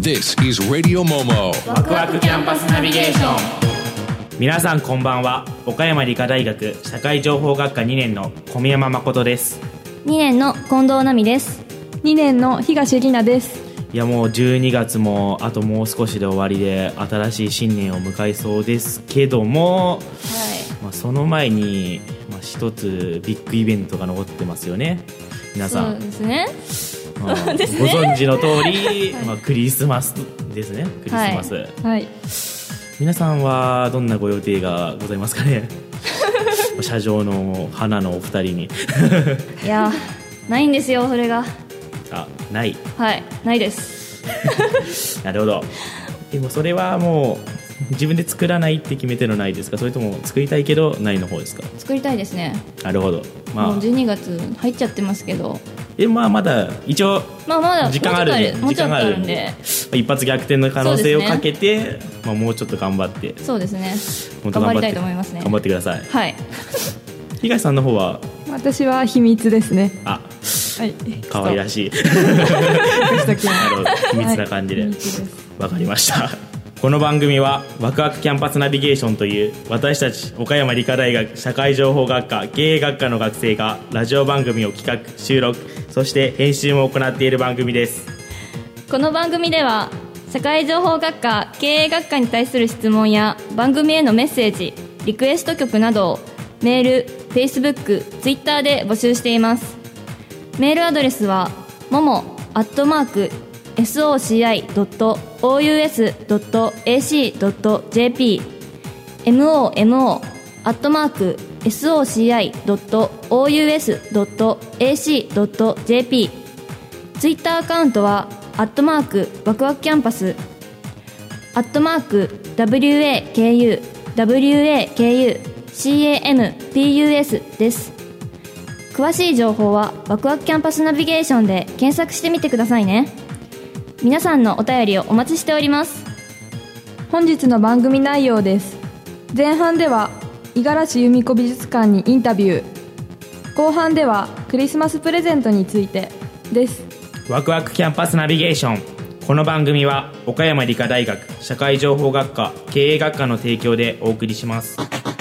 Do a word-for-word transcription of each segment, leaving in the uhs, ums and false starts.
This is Radio Momo ワクワクキャンパスナビゲーション。 皆さんこんばんは。岡山理科大学社会情報学科にねんの小宮山誠です。 にねんの近藤奈美です。 にねんの東里奈です。 いやもうじゅうにがつもあともう少しで終わりで新しい新年を迎えそうですけども、はいまあ、その前に、まあ、一つビッグイベントが残ってますよね皆さん。 そうですね、 まあ、 そうですねご存知の通り、はいまあ、クリスマスですね。クリスマス、はいはい、皆さんはどんなご予定がございますかね社長の花のお二人にいやないんですよそれが。 あないはいないですなるほど。でもそれはもう自分で作らないって決めてのないですか、それとも作りたいけどないの方ですか。 作りたいですね。 なるほど、まあ、 もうじゅうにがつ入っちゃってますけど、 えまあまだ一応まあまだ時間あるんで、 もうちょっとあるんで一発逆転の可能性をかけて、ねまあ、もうちょっと頑張って。 そうですね本当頑張りたいと思いますね。 頑張ってください。 はい東さんの方は。 私は秘密ですね。 あはい、 可愛らしいなるほど秘密な感じで、はい、わかりました。この番組はワクワクキャンパスナビゲーションという私たち岡山理科大学社会情報学科経営学科の学生がラジオ番組を企画収録そして編集も行っている番組です。 この番組では社会情報学科経営学科に対する質問や番組へのメッセージリクエスト曲などをメール、Facebook、Twitter で募集しています。メールアドレスは モモ アットマーク エスオーシーアイ ドット オーユーエス ドット エーシー ドット ジェーピー モモ アットマーク エスオーシーアイ ドット オーユーエス ドット エーシー ドット ジェーピー ツイッターアカウントはアットマークワクワクキャンパスアットマーク ダブリューエーケーユー ダブリューエーケーユー シーエーエムピーユーエス です。詳しい情報はワクワクキャンパスナビゲーションで検索してみてくださいね。皆さんのお便りをお待ちしております。 本日の番組内容です。前半では五十嵐由美子美術館にインタビュー、後半ではクリスマスプレゼントについてです。 ワクワクキャンパスナビゲーション。この番組は岡山理科大学社会情報学科経営学科の提供でお送りします。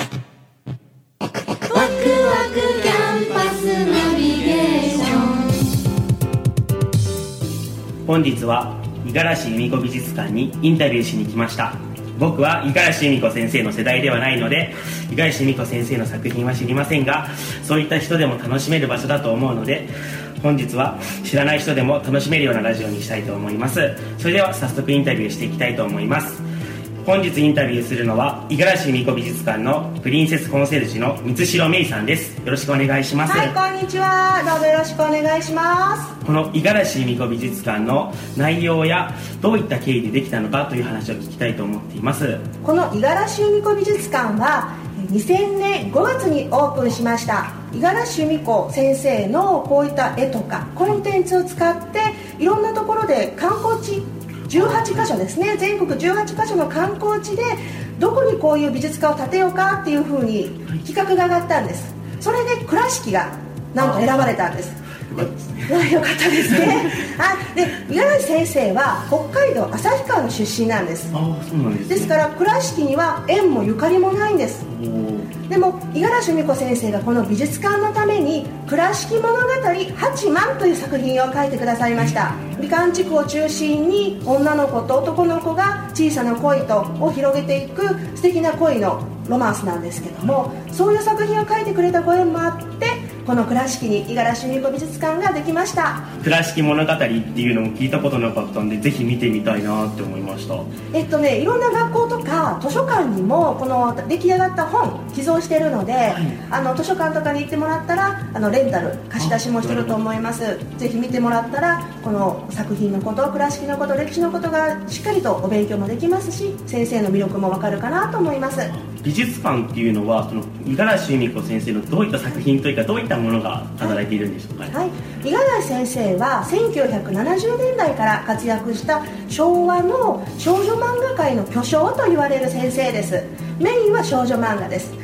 本日は五十嵐由美子美術館にインタビューしに来ました。僕は五十嵐由美子先生の世代ではないので五十嵐由美子先生の作品は知りませんが、そういった人でも楽しめる場所だと思うので本日は知らない人でも楽しめるようなラジオにしたいと思います。それでは早速インタビューしていきたいと思います。本日インタビューするのは五十嵐由美子美術館のプリンセスコンシェルジュの三代芽衣さんです。よろしくお願いします。 はい、こんにちは。どうぞよろしくお願いします。 この五十嵐由美子美術館の内容やどういった経緯でできたのかという話を聞きたいと思っています。 この五十嵐由美子美術館はにせんねんごがつにオープンしました。五十嵐由美子先生のこういった絵とかコンテンツを使っていろんなところで観光地じゅうはちかしょですね、全国じゅうはちかしょの観光地でどこにこういう美術館を建てようかっていうふうに企画が上がったんです。それで倉敷がなんと選ばれたんです。よかったですね。よかったですねあで五十嵐先生は北海道旭川の出身なんです。 あそうなんですね。 ですから倉敷には縁もゆかりもないんです。でも五十嵐由美子先生がこの美術館のために倉敷物語八幡という作品を書いてくださいました。美観地区を中心に女の子と男の子が小さな恋とを広げていく素敵な恋のロマンスなんですけども、そういう作品を書いてくれたご縁もあってこの倉敷に五十嵐由美子美術館ができました。 倉敷物語っていうのも聞いたことなかったんでぜひ見てみたいなって思いました。 えっとねいろんな学校とか図書館にもこの出来上がった本寄贈しているので、はい、あの図書館とかに行ってもらったらあのレンタル貸し出しもしてると思います。ぜひ見てもらったらこの作品のこと倉敷のこと歴史のことがしっかりとお勉強もできますし先生の魅力もわかるかなと思います。 美術館っていうのはその五十嵐由美子先生のどういった作品というかどういったものが飾られているんでしょうか。 はい、五十嵐先生はせんきゅうひゃくななじゅうねんだいから活躍した昭和の少女漫画界の巨匠と言われる先生です。メインは少女漫画です。で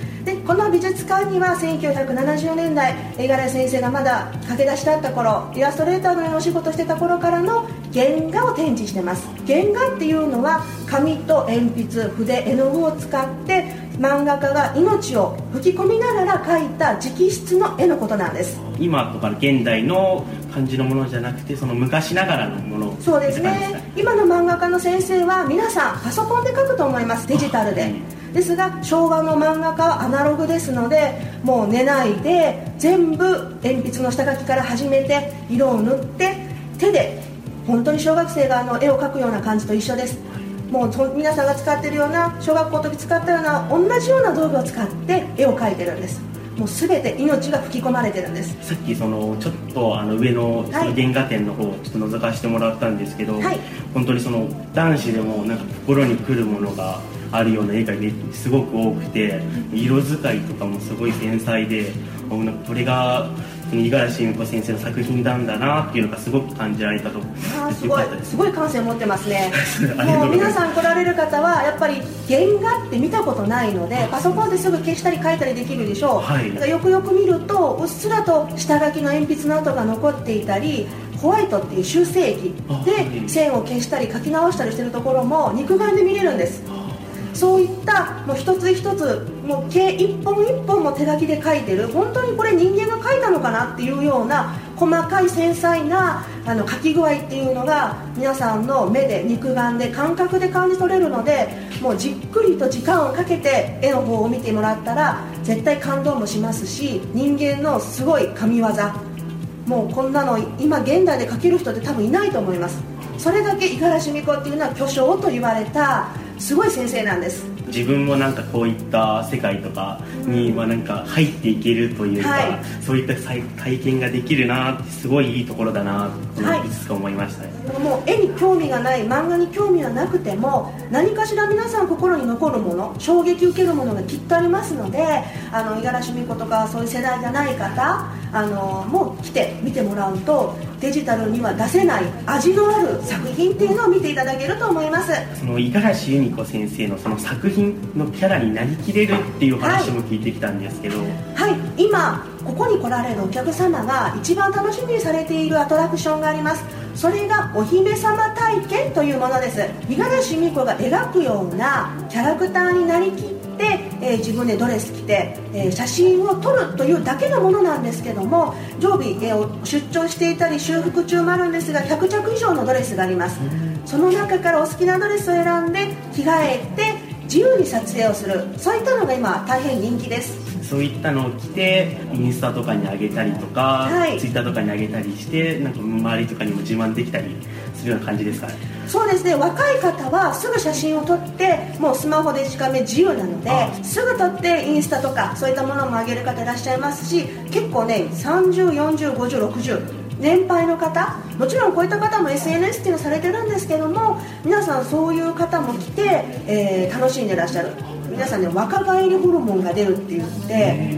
この美術館にはせんきゅうひゃくななじゅうねんだい五十嵐先生がまだ駆け出しだった頃、イラストレーターのようなお仕事してた頃からの原画を展示してます。原画っていうのは紙と鉛筆、筆、絵の具を使って漫画家が命を吹き込みながら描いた直筆の絵のことなんです。 今とか現代の感じのものじゃなくて、その昔ながらのもの。 そうですね。今の漫画家の先生は皆さんパソコンで描くと思います、デジタルで。ですが昭和の漫画家はアナログですので、もう寝ないで全部鉛筆の下書きから始めて色を塗って手で、本当に小学生があの絵を描くような感じと一緒です。もう皆さんが使っているような、小学校の時使ったような同じような道具を使って絵を描いてるんです。もう全て命が吹き込まれてるんです。 さっきそのちょっとあの上のその原画展の方をちょっと覗かせてもらったんですけど、はい、本当にその男子でもなんか心に来るものがあるような絵がすごく多くて、色使いとかもすごい繊細で、なんかこれが五十嵐由美子先生の作品なんだなっていうのがすごく感じられたと。 あ、すごい、すごい感性を持ってますね。もう皆さん来られる方はやっぱり原画って見たことないので、パソコンですぐ消したり書いたりできるでしょう、はい、だからよくよく見るとうっすらと下書きの鉛筆の跡が残っていたり、ホワイトっていう修正液で線を消したり書き直したりしてるところも肉眼で見れるんです。そういったもう一つ一つ、もう計一本一本も手書きで書いてる、本当にこれ人間が書いたのかなっていうような細かい繊細なあの書き具合っていうのが皆さんの目で肉眼で感覚で感じ取れるので、もうじっくりと時間をかけて絵の方を見てもらったら絶対感動もしますし、人間のすごい神業、もうこんなの今現代で描ける人って多分いないと思います。それだけ五十嵐美子っていうのは巨匠と言われたすごい先生なんです。 自分もなんかこういった世界とかにはなんか入っていけるというか、はい、そういった体験ができるなって、すごいいいところだなといつか思いましたね。 はい、もう絵に興味がない、漫画に興味がなくても何かしら皆さん心に残るもの、衝撃受けるものがきっとありますので、あの五十嵐美子とかそういう世代じゃない方、あのもう来て見てもらうとデジタルには出せない味のある作品っていうのを見ていただけると思います。 その五十嵐由美子先生のその作品のキャラになりきれるっていう話も聞いてきたんですけど、 はい、はい、今ここに来られるお客様が一番楽しみにされているアトラクションがあります。それがお姫様体験というものです。五十嵐由美子が描くようなキャラクターになりきって、えー、自分でドレス着て、えー、写真を撮るというだけのものなんですけども、常備、えー、出張していたり修復中もあるんですがひゃくちゃく以上のドレスがあります。その中からお好きなドレスを選んで着替えて自由に撮影をする、そういったのが今大変人気です。 そういったのを着てインスタとかに上げたりとか、はい、ツイッターとかに上げたりして、なんか周りとかにも自慢できたりするような感じですかね。 そうですね、若い方はすぐ写真を撮ってもうスマホで近め自由なので、すぐ撮ってインスタとかそういったものも上げる方いらっしゃいますし、結構ねさんじゅう、よんじゅう、ごじゅう、ろくじゅう年配の方、もちろんこういった方も エスエヌエス っていうのをされてるんですけども、皆さんそういう方も来て、えー、楽しんでらっしゃる。皆さんね、若返りホルモンが出るって言って、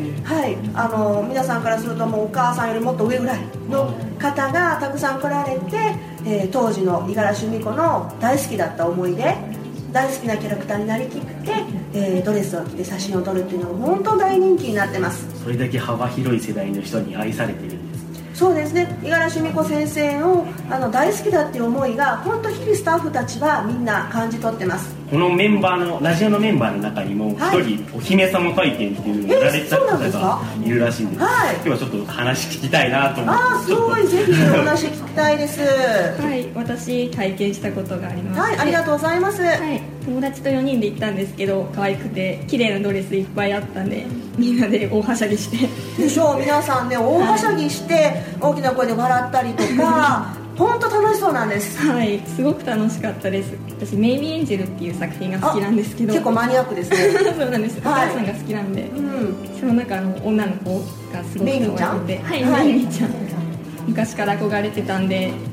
はい、あの皆さんからするともうお母さんよりもっと上ぐらいの方がたくさん来られて、えー、当時の五十嵐由美子の大好きだった思い出、大好きなキャラクターになりきって、えー、ドレスを着て写真を撮るっていうのが本当大人気になってます。 それだけ幅広い世代の人に愛されてるんです。 そうですね、五十嵐由美子先生をあの大好きだっていう思いが本当日々スタッフたちはみんな感じ取ってます。 このメンバーのラジオのメンバーの中にも一人、はい、お姫様体験っていうのをやられた方がいるらしいんです。はい、今日はちょっと話聞きたいなと思って。 ああ、すごい、ぜひお話聞きたいです。 はい、私体験したことがあります。 はい、ありがとうございます。はい、 友達とよにんで行ったんですけど、可愛くて綺麗なドレスいっぱいあったんで、みんなで大はしゃぎしてでしょう、皆さんね大はしゃぎして大きな声で笑ったりとか本当楽しそうなんです。 はい、すごく楽しかったです。私メイビーエンジェルっていう作品が好きなんですけど、 結構マニアックですね。 そうなんです、はい、お母さんが好きなんで、うん、その中の女の子がすごく可愛くて、はい、メイミーちゃん昔から憧れてたんで、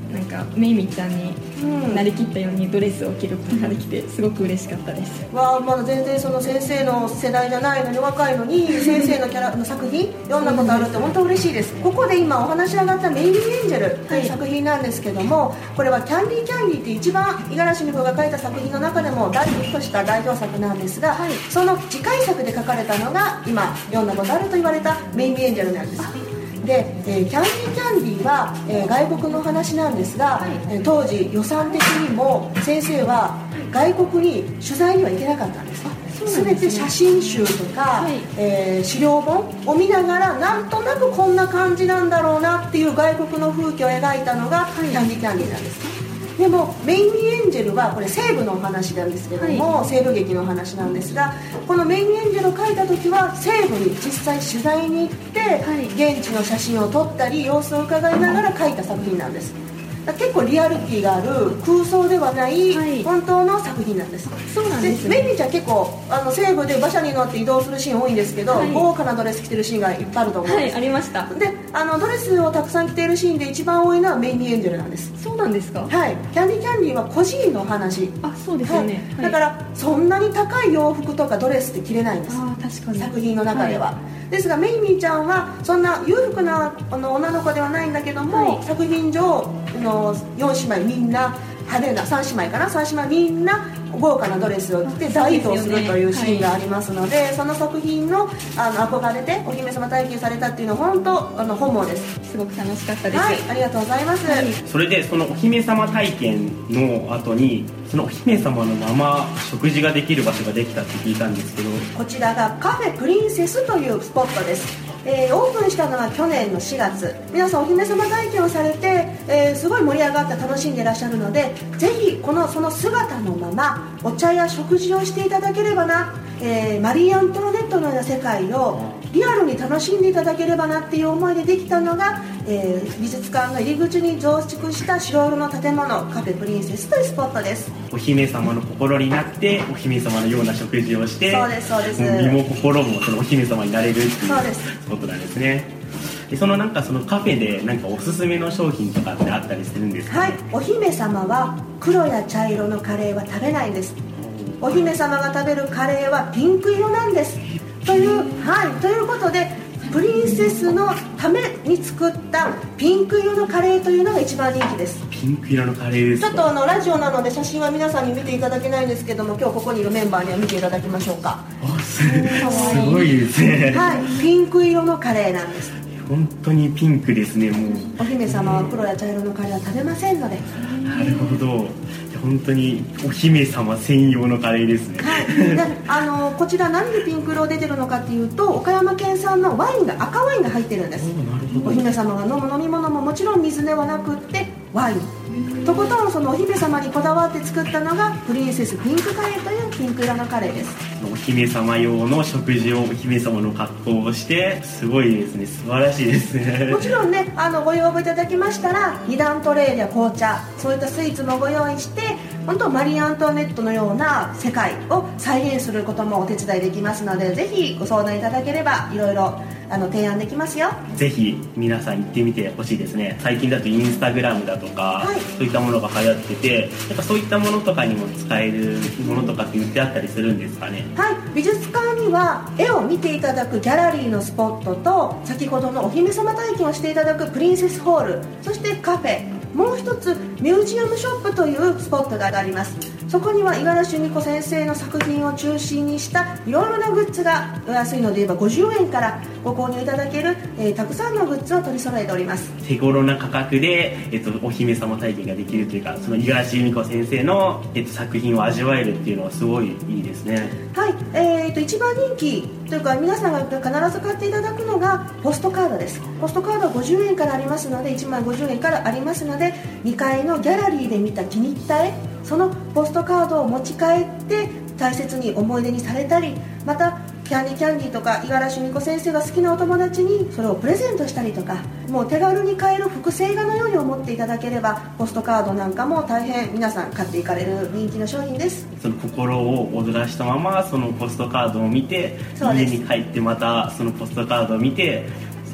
なんかめいみちゃんになりきったようにドレスを着ることができてすごく嬉しかったです。 わあ、まだ全然その先生の世代じゃないのに若いのに先生のキャラの作品読んだことあるって本当嬉しいです。ここで今お話し上がったメイビーエンジェルという作品なんですけども、これはキャンディーキャンディーって一番五十嵐美子が書いた作品の中でも大ヒットした代表作なんですが、はい、その次回作で書かれたのが今読んだことあると言われたメイビーエンジェルなんです。で、えー、キャンディーキャンディーは、えー、外国の話なんですが、はい、当時予算的にも先生は外国に取材には行けなかったんです。すべて写真集とか、はい、えー、資料本を見ながらなんとなくこんな感じなんだろうなっていう外国の風景を描いたのが、はい、キャンディーキャンディーなんです。でもメイミーエンジェルはこれ西部のお話なんですけども、はい、西部劇のお話なんですが、このメイミーエンジェルを書いた時は西部に実際取材に行って、はい、現地の写真を撮ったり様子を伺いながら書いた作品なんです。結構リアリティがある空想ではない本当の作品なんです。 そうなんですね。 メイミーちゃん結構あの西部で馬車に乗って移動するシーン多いんですけど、はい、豪華なドレス着てるシーンがいっぱいあると思うんです。 はい、ありました。 で、あのドレスをたくさん着ているシーンで一番多いのはメイミーエンジェルなんです。 そうなんですか。 はい、キャンディーキャンディーは個人の話。 あ、そうですよね、 はいはい、だからそんなに高い洋服とかドレスって着れないんです。 あ、確かに作品の中では、はい、ですがメイミーちゃんはそんな裕福なあの女の子ではないんだけども、はい、作品上のよん姉妹みんな派手なさん姉妹かなさん姉妹みんな豪華なドレスを着て大移動するというシーンがありますので、はい、その作品の、あの憧れてお姫様体験されたっていうのは本当あの本望です。 すごく楽しかったです。 はい、ありがとうございます、はい、 それでそのお姫様体験の後にそのお姫様のまま食事ができる場所ができたって聞いたんですけど、 こちらがカフェプリンセスというスポットです。えー、オープンしたのは去年のしがつ。皆さんお姫様体験をされて、えー、すごい盛り上がって楽しんでいらっしゃるので、ぜひこのその姿のままお茶や食事をしていただければな、えー、マリー・アントワネットのような世界をリアルに楽しんでいただければなっていう思いでできたのが、えー、美術館の入り口に増築した白色の建物カフェプリンセスというスポットです。 お姫様の心になってお姫様のような食事をして、 そうですそうです、 身も心もそのお姫様になれるっていうそうですスポットなんですね。でそのなんかそのカフェでなんかおすすめの商品とかってあったりするんですかね。 はい、お姫様は黒や茶色のカレーは食べないんです。お姫様が食べるカレーはピンク色なんですという、はい、ということでプリンセスのために作ったピンク色のカレーというのが一番人気です。 ピンク色のカレーですか。 ちょっとあのラジオなので写真は皆さんに見ていただけないんですけども、今日ここにいるメンバーには見ていただきましょうか。 あ、す, すごいですね。 はい、ピンク色のカレーなんです。 本当にピンクですね。もうお姫様は黒や茶色のカレーは食べませんので。 なるほど。本当にお姫様専用のカレーですね。 はい、であのこちら何でピンク色出てるのかっていうと、岡山県産のワインが赤ワインが入ってるんです。 なるほど。 お姫様が飲む飲み物ももちろん水ではなくってワイン。とことんそのお姫様にこだわって作ったのがプリンセスピンクカレーというピンク色のカレーです。 お姫様用の食事をお姫様の格好をしてすごいですね。素晴らしいですね。 もちろんね、あのご要望いただきましたらに段トレーや紅茶、そういったスイーツもご用意して、本当マリー・アントワネットのような世界を再現することもお手伝いできますので、ぜひご相談いただければいろいろあの提案できますよ。 ぜひ皆さん行ってみてほしいですね。最近だとインスタグラムだとか、はい、そういったものが流行ってて、なんかそういったものとかにも使えるものとかって売ってあったりするんですかね。 はい、美術館には絵を見ていただくギャラリーのスポットと、先ほどのお姫様体験をしていただくプリンセスホール、そしてカフェ、もう一つミュージアムショップというスポットがあります。そこには五十嵐美子先生の作品を中心にしたいろいろなグッズが、安いので言えばごじゅうえんからご購入いただける、えー、たくさんのグッズを取り揃えております。 手頃な価格で、えっと、お姫様体験ができるというか、その五十嵐美子先生の、えっと、作品を味わえるっていうのはすごいいいですね。 はい、えー、と一番人気というか皆さんが必ず買っていただくのがポストカードです。ポストカードはごじゅうえんからありますので、いちまいごじゅうえんからありますので、にかいのギャラリーで見た気に入った絵、そのポストカードを持ち帰って大切に思い出にされたり、またキャンディーキャンディーとか五十嵐美子先生が好きなお友達にそれをプレゼントしたりとか、もう手軽に買える複製画のように思っていただければ、ポストカードなんかも大変皆さん買っていかれる人気の商品です。 その心を躍らしたままそのポストカードを見て、家に帰ってまたそのポストカードを見て、そ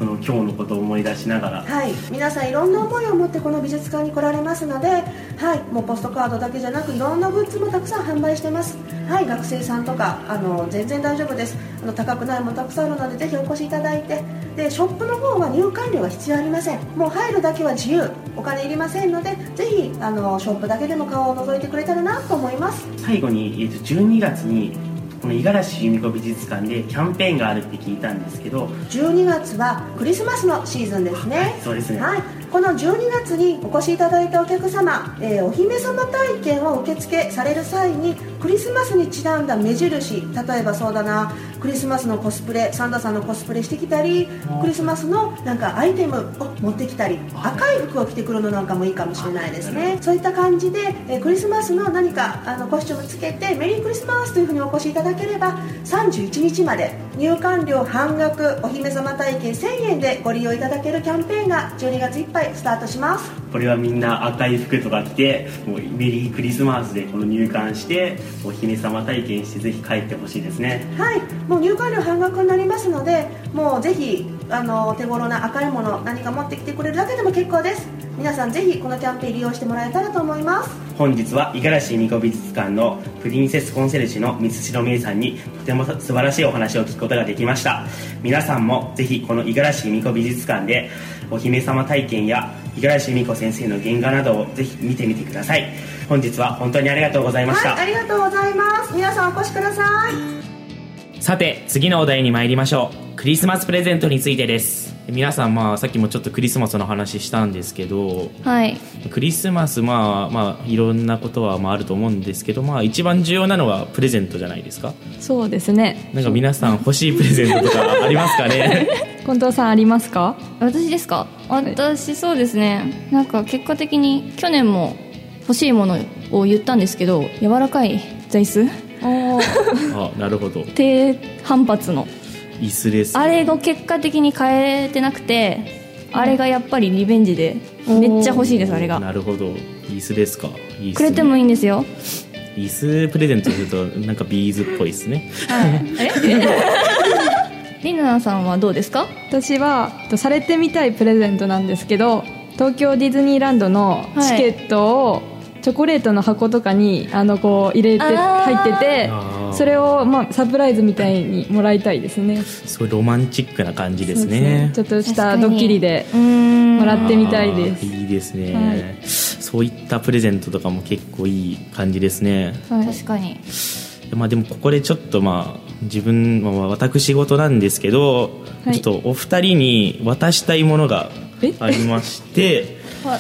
その今日のことを思い出しながら、 はい、皆さんいろんな思いを持ってこの美術館に来られますので、はい、もうポストカードだけじゃなくいろんなグッズもたくさん販売してます。はい、学生さんとかあの全然大丈夫です。あの高くないものたくさんあるのでぜひお越しいただいて、でショップの方は入館料は必要ありません。もう入るだけは自由、お金いりませんので、ぜひあのショップだけでも顔を覗いてくれたらなと思います。 最後に、えー、とじゅうにがつにこの五十嵐由美子美術館でキャンペーンがあるって聞いたんですけど、 じゅうにがつはクリスマスのシーズンですね。 はい、そうですね、 はい、このじゅうにがつにお越しいただいたお客様、えー、お姫様体験を受付される際にクリスマスにちなんだ目印、例えばそうだな、クリスマスのコスプレ、サンタさんのコスプレしてきたり、クリスマスのなんかアイテムを持ってきたり、赤い服を着てくるのなんかもいいかもしれないですね。そういった感じで、えー、クリスマスの何かあのコスチュームつけてメリークリスマスというふうにお越しいただければ、さんじゅういちにちまで入館料半額、お姫様体験せんえんでご利用いただけるキャンペーンがじゅうにがついっぱいスタートします。 これはみんな赤い服とか着て、もうメリークリスマスでこの入館してお姫様体験してぜひ帰ってほしいですね。 はい、もう入館料半額になりますので、もうぜひあの手頃な赤いもの何か持ってきてくれるだけでも結構です。皆さんぜひこのキャンペーン利用してもらえたらと思います。 本日は五十嵐由美子美術館のプリンセスコンシェルジュの三代芽衣さんにとても素晴らしいお話を聞くことができました。皆さんもぜひこの五十嵐由美子美術館でお姫様体験や五十嵐由美子先生の原画などをぜひ見てみてください。本日は本当にありがとうございました。 はい、ありがとうございます。皆さんお越しください。さて次のお題に参りましょう。クリスマスプレゼントについてです。皆さん、まあさっきもちょっとクリスマスの話したんですけど、 はい、 クリスマス、まあまあいろんなことはまああると思うんですけど、まあ一番重要なのはプレゼントじゃないですか。 そうですね。 なんか皆さん欲しいプレゼントとかありますかね。 近藤さんありますか？ 私ですか？私そうですね、なんか結果的に去年も欲しいものを言ったんですけど、柔らかい座椅子あ、なるほど。 低反発の椅子です、ね、 あれが結果的に買えてなくて、あれがやっぱりリベンジでめっちゃ欲しいです。あれが。 なるほど、椅子ですか。いいっすね、 くれてもいいんですよ。 椅子プレゼントするとなんかビーズっぽいですね。 はい、えりなさんはどうですか？ 私はされてみたいプレゼントなんですけど、東京ディズニーランドのチケットをチョコレートの箱とかにあのこう入れて入ってて、それをまあサプライズみたいにもらいたいですね。 すごいロマンチックな感じですね。 そうですね、ちょっとしたドッキリでもらってみたいです。 いいですね、 はい、 そういったプレゼントとかも結構いい感じですね、 はい、確かに。 まあ、でもここでちょっとまあ自分、まあ、私事なんですけど、はい、ちょっとお二人に渡したいものがありましてはい、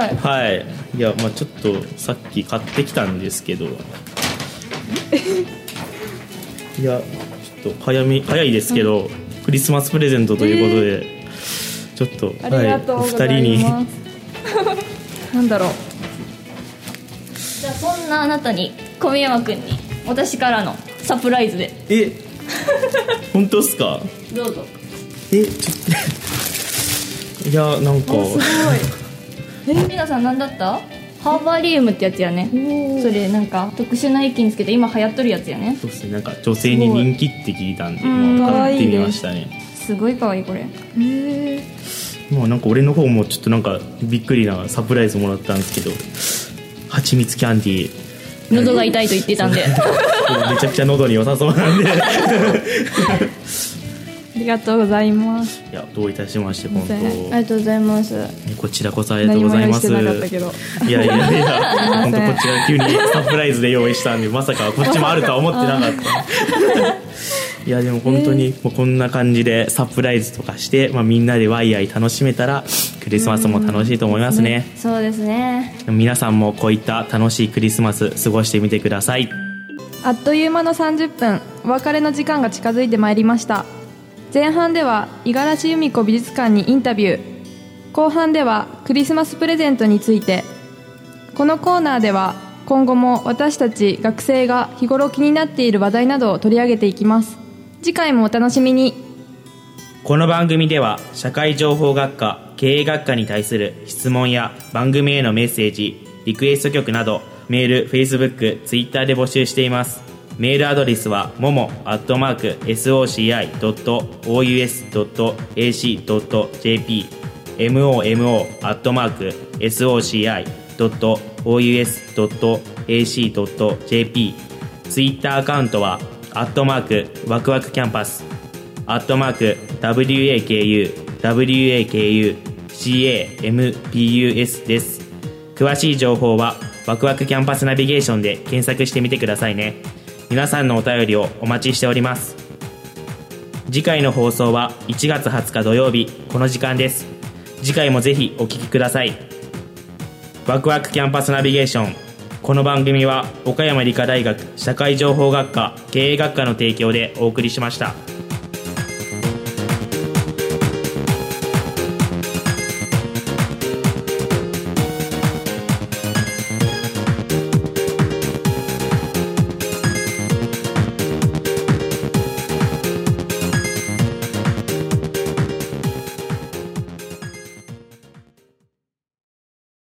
はい、いや、まあちょっとさっき買ってきたんですけどいやちょっと早め早いですけど、うん、クリスマスプレゼントということで、えー、ちょっと、 ありがとうございます、 はい、お二人になんだろう。 じゃあそんなあなたに小宮山くんに私からのサプライズで。 え本当っすか？ どうぞ。 えちょっといやなんかすごい。え皆さん何だった？ハーバリウムってやつやね。それなんか特殊な液につけて今流行っとるやつやね。 そうですね、なんか女性に人気って聞いたんで、もう買ってみましたね。 すごい可愛いこれ。へえ。 まあなんか俺の方もちょっとなんかびっくりなサプライズもらったんですけど、蜂蜜キャンディー。 喉が痛いと言ってたんでめちゃくちゃ喉に良さそうなんでありがとうございます。 いや、どういたしまして。本当ありがとうございます。 こちらこそありがとうございます。 何も用意してなかったけどいやいやいや本当こっちが急にサプライズで用意したんでまさかこっちもあるとは思ってなかったいやでも本当にもうこんな感じでサプライズとかして、まあ、みんなでワイワイ楽しめたらクリスマスも楽しいと思いますね。 そうですね。 皆さんもこういった楽しいクリスマス過ごしてみてください。 あっという間のさんじゅっぷん、お別れの時間が近づいてまいりました。前半では五十嵐由美子美術館にインタビュー、後半ではクリスマスプレゼントについて。このコーナーでは今後も私たち学生が日頃気になっている話題などを取り上げていきます。次回もお楽しみに。 この番組では社会情報学科経営学科に対する質問や番組へのメッセージ、リクエスト曲などメール、フェイスブック、ツイッターで募集しています。 メールアドレスは モモ アットマーク ソーシアイ ドット オーユーエス ドット エーシー ドット ジェーピー モモ アットマーク ソーシアイ ドット オーユーエス ドット エーシー ドット ジェーピー ツイッターアカウントはアットマークワクワクキャンパスアットマーク ダブリューエーケーユー ダブリューエーケーユー シーエーエムピーユーエス です。詳しい情報はワクワクキャンパスナビゲーションで検索してみてくださいね。皆さんのお便りをお待ちしております。次回の放送はいちがつはつか土曜日この時間です。次回もぜひお聞きください。ワクワクキャンパスナビゲーション、この番組は岡山理科大学社会情報学科経営学科の提供でお送りしました。